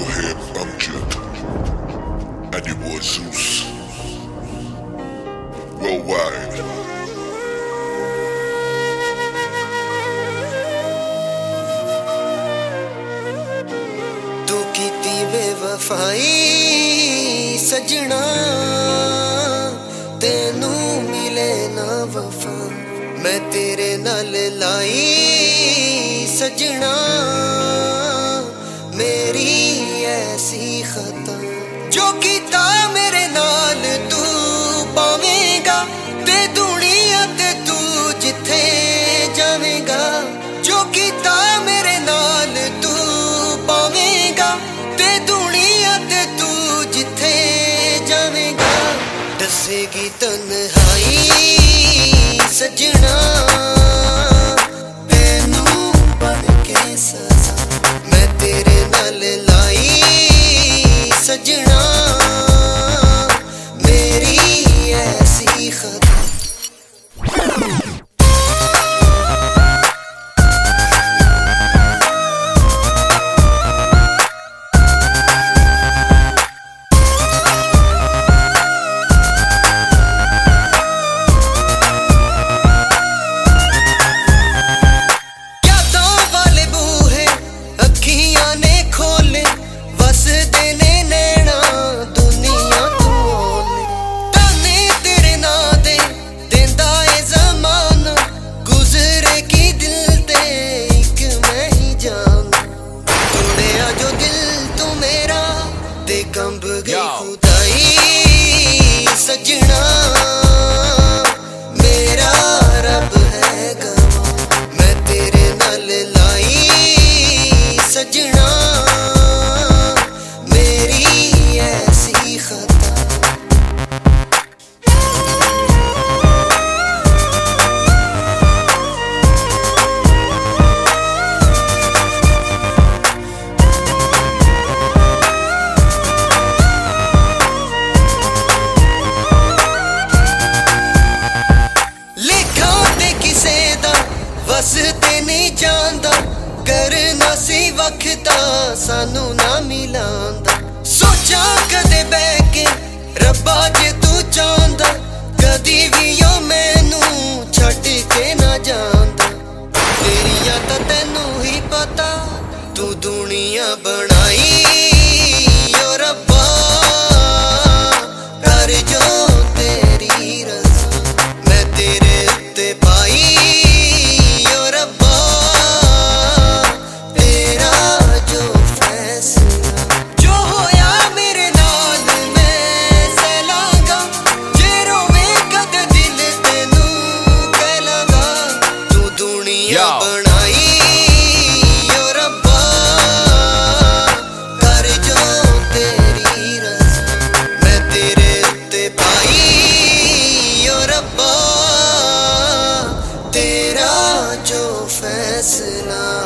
Sohaib Amjad and your boy Zeus. Worldwide. तू कीती बेवफाई सजना, तेनू मिले ना वफा, मैं तेरे नाल लाई सजना, मेरी ऐसी खता जो कीता मेरे नाल तू पावेगा, ते दुनिया ते तू जिथे जावेगा, जो कीता मेरे नाल तू पावेगा, ते दुनिया ते तू जिथे जावेगा, दसेगी तन्हाई सजना, तेनू बन के सजा, मैं तेरे नाल लाई सजना, मेरी ऐसी खता। कंब गई खुदाई सजना, मेरा रब है गवाह, मैं तेरे नाल लाई सजना, मेरी ऐसी खता। ते नहीं जानदा करना सी वक्ता सानू ना मिलांदा, सोचा कदे बह के रब्बा जे तू चाहंदा, कदी भी ओ मैनू छड्ड के ना जांदा, तेरियां तां तैनू ही पता, तू दुनिया बनाई ओ रब्बा, कर जो तेरी रज़ा, मैं तेरे उत्ते पाई बनाई ओ रब्बा, कर जो तेरी रज़ा, मैं तेरे उत्ते पाई ओ रब्बा, तेरा जो फैसला।